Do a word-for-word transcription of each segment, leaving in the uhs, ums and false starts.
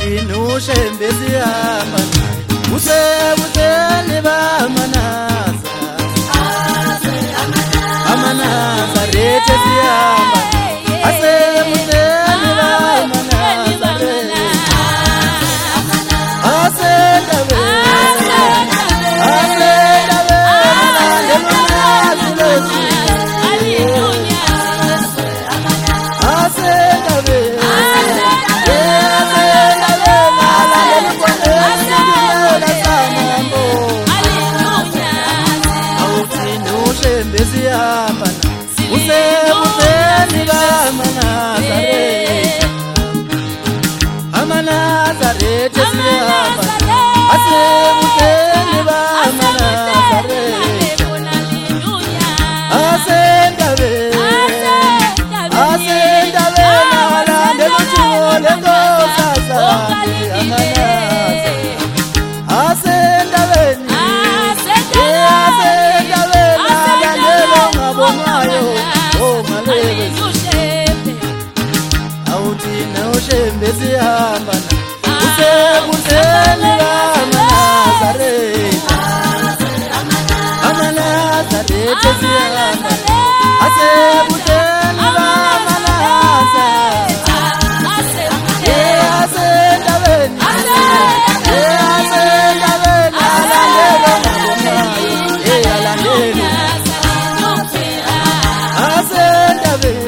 awuthinushembe sihamba usebuteni bamanaza amanazarethe sihamba asebuteni bamanazarethe asendabe asendabe asendabe besiyamba usebuteni bamanazarethe amanazarethe siyamba asebuteni bamanazarethe asendabe asendabe nalande luthule nkosazana amanaza asendabeni awuthina sihamba usebuteni bamanazarethe amanazarethe sihamba asebuteni bamanazarethe asendabeni asendabeni alandelo ngabonayo alandelo asendabeni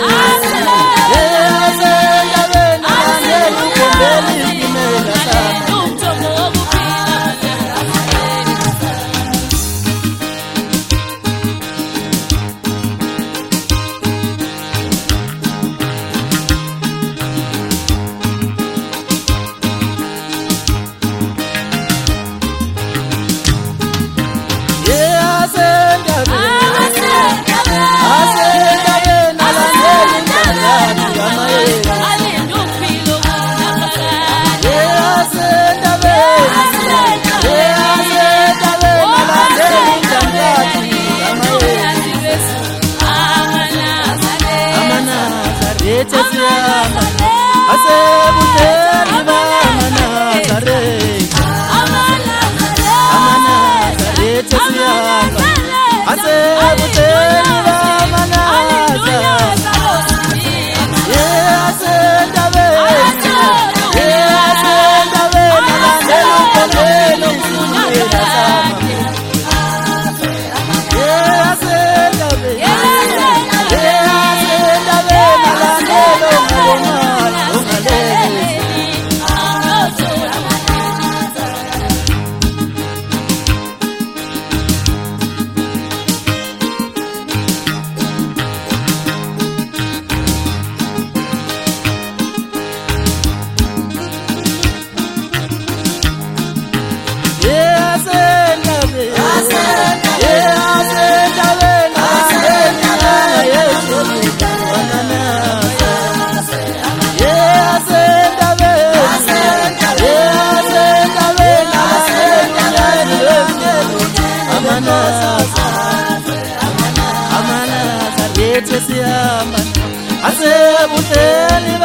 asebuteni bamanazarethe amanazarethe sihamba asebuteni bamanazarethe asendabeni asendabeni alandelo nkondelo msumela sama asendabeni asendabeni alandelo ngabonayo amanazarethe sihamba asebuteni